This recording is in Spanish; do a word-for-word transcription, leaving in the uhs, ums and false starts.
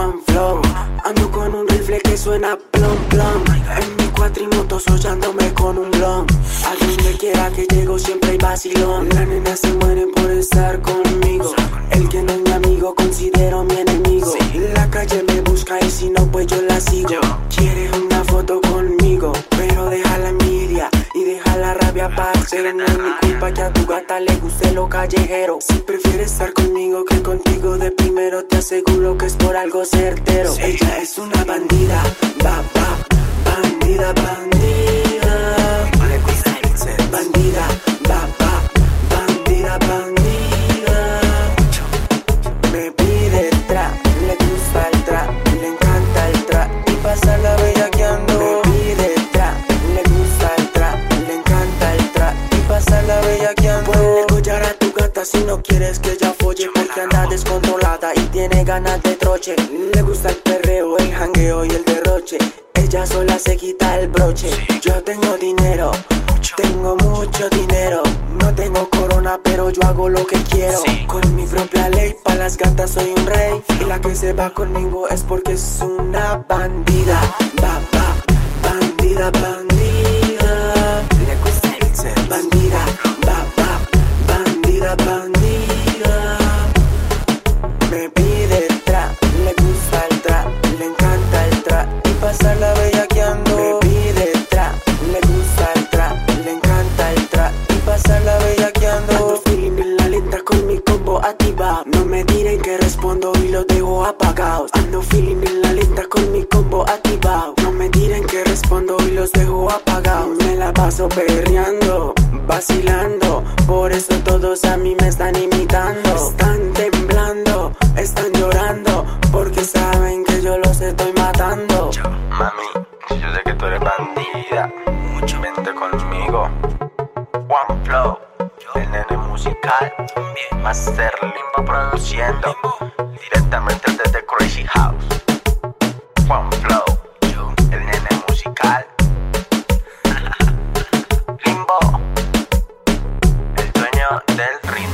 One Flow. Ando con un rifle que suena plom plom. En mi cuatrimoto sollándome con un blon. A donde quiera que llego siempre hay vacilón. Las nenas se mueren por estar conmigo. El que no es mi amigo considero mi enemigo. La calle me busca y si no pues yo la sigo. Quieres una foto conmigo, pero deja la envidia y deja la rabia, parce. No es mi culpa que a tu gata le guste lo callejero. Si prefieres estar conmigo que contigo de primero, te aseguro que es por algo certero. Sí. Ella es una bandida, va, va, bandida, bandida. Le gusta el ser bandida, va, va, bandida, bandida. Me pide trap, le gusta el trap, le encanta el trap y pasa la bellaqueando. Me pide trap, le gusta el trap, le encanta el trap y pasa la bellaqueando. Ponle collar a tu gata si no quieres que ella folle, porque anda descontrolada y tiene ganas de troche. Le gusta el perreo, el jangueo y el derroche. Ella sola se quita el broche. Yo tengo dinero, tengo mucho dinero. No tengo corona pero yo hago lo que quiero. Con mi propia ley, pa' las gatas soy un rey. Y la que se va conmigo es porque es una bandida. Va, va, bandida, bandida. Le gusta el ser bandida. Va, va, bandida, bandida. Me pide trap, le gusta el trap, le encanta el trap y pasa la bellaqueando. Me pide trap, le gusta el trap, le encanta el trap y pasa la bellaqueando. Ando feeling en la lenta con mi combo activado. No me diren que respondo y los dejo apagados. Ando feeling en la lenta con mi combo activado. No me diren que respondo y los dejo apagados. Me la paso perreando, vacilando. Por eso todos a mí me están imitando. Están temblando, están llorando, porque saben que yo los estoy matando. Yo, mami, yo sé que tú eres bandida, mucho vente conmigo. One Flow, el nene musical, Master Limbo produciendo, directamente desde Crazy House. One Flow, el nene musical. Limbo, el dueño del ritmo.